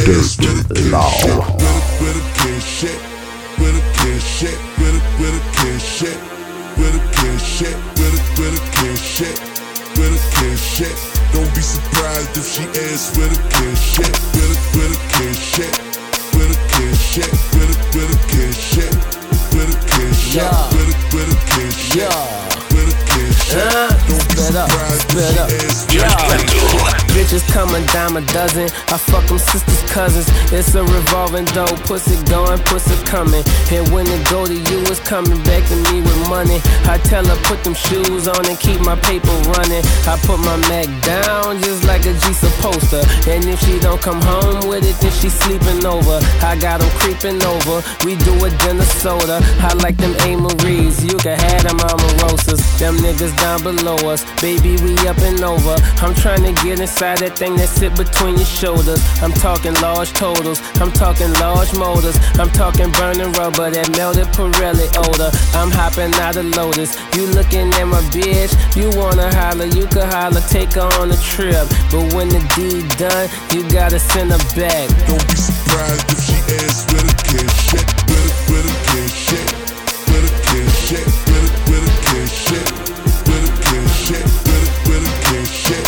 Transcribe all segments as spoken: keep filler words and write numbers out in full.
ass with a Law. with a cash shit, with a cash shit, with a with a cash shit, with a cash shit, with a with a cash shit, with a cash shit. Don't be surprised if she asks with a cash shit, with a with a cash shit, with a cash shit, with a with a cash shit, with a cash shit, with a with a cash shit, with a cash shit. Don't be surprised if she asks with a cash shit. Bitches come a dime a dozen. I fuck them sisters, cousins. It's a revolving door. Pussy going, pussy coming. And when it go to you, it's coming back to me with money. I tell her put them shoes on and keep my paper running. I put my Mac down just like a G supposed to. And if she don't come home with it, then she sleeping over. I got them creeping over. We do a dinner soda. I like them A. Marie's. You can have them Omarosas. Them niggas down below us. Baby, we up and over. I'm trying to get inside that thing that sit between your shoulders. I'm talking large totals, I'm talking large motors, I'm talking burning rubber, that melted Pirelli odor. I'm hopping out of Lotus, you looking at my bitch, you wanna holler, you could holler, take her on a trip. But when the deed done, you gotta send her back. Don't be surprised if she asks with a cash shit, with a with a cash shit, with a cash shit, with a with a cash shit, with a cash shit, with a with a cash shit.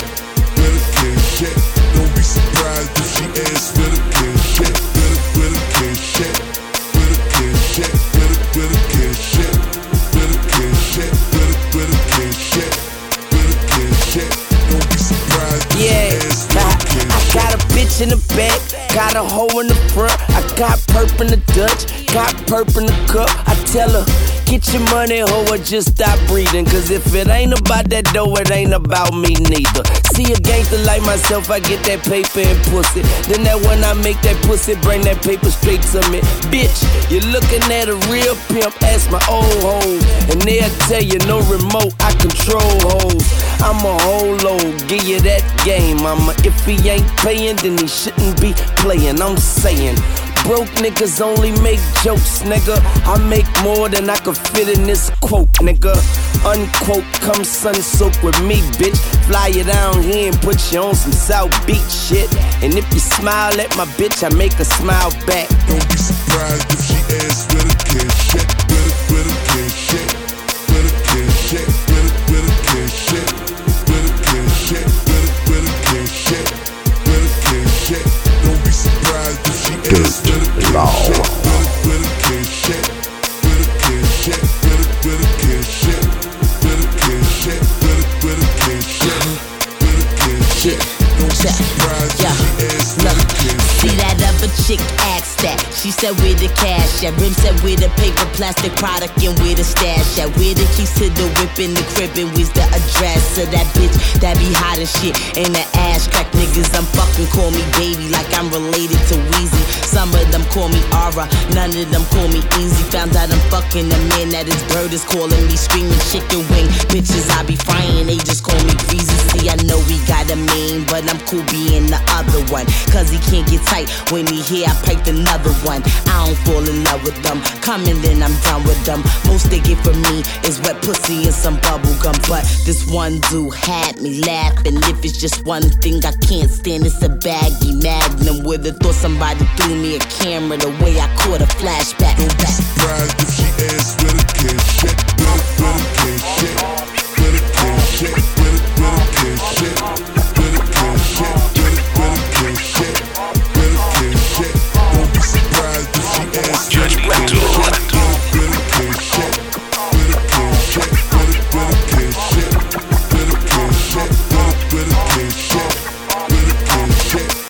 Shit. Don't be surprised if she asks with a cash shit, with a with a cash shit, with a cash shit, with a with a cash shit, with a cash shit, with a with a cash shit, with a cash shit. Don't be surprised if yeah. she asks with a cash shit. I got a bitch in the back, got a hoe in the front. I got perp in the Dutch, got perp in the cup. I tell her, get your money, hoe, or just stop breathing. Cause if it ain't about that dough, it ain't about me neither. See a gangster like myself, I get that paper and pussy. Then that when I make that pussy, bring that paper straight to me. Bitch, you're looking at a real pimp, ask my old hoes. And they'll tell you no remote, I control hoes. I'm a whole load, give you that game, mama. If he ain't paying, then he shouldn't be playing, I'm saying. Broke niggas only make jokes, nigga. I make more than I could fit in this quote, nigga. Unquote, come sun soak with me, bitch. Fly you down here and put you on some South Beach shit. And if you smile at my bitch, I make her smile back. Don't be surprised if she asks with a cash shit, with a with a cash shit, with a cash shit, with a with a cash shit, with a cash shit, with a with a cash shit, with a cash shit. Don't be surprised if she asks with a cash shit, with a cash shit, with a cash shit, with a with a cash shit, with a cash shit, with a with a cash shit, with a cash shit. Don't be surprised if she asks with a cash shit. See that other chick asked that. She said where the cash at. Rim said where the paper, plastic product, and where the stash at. Where the keys to the whip in the crib, and where's the address of that bitch that be hot as shit. And the ass crack niggas I'm fucking call me baby like I'm related to Weezy. Some of them call me Aura, none of them call me Easy. Found out I'm fucking a man that his bird is calling me, screaming chicken wing. Bitches I be frying, they just call me greasy. See, I know we got a main, but I'm cool being the other one. Cause he can't get tight when he hear I piped another one. I don't fall in love with them, come and then I'm done with them. Most they get from me is wet pussy and some bubble gum. But this one dude had me laughing. If it's just one thing I can't stand, it's a baggy Magnum. Would've thought somebody threw me a camera the way I caught a flashback. Don't be surprised if she asks with a cash shit, with a with a cash shit.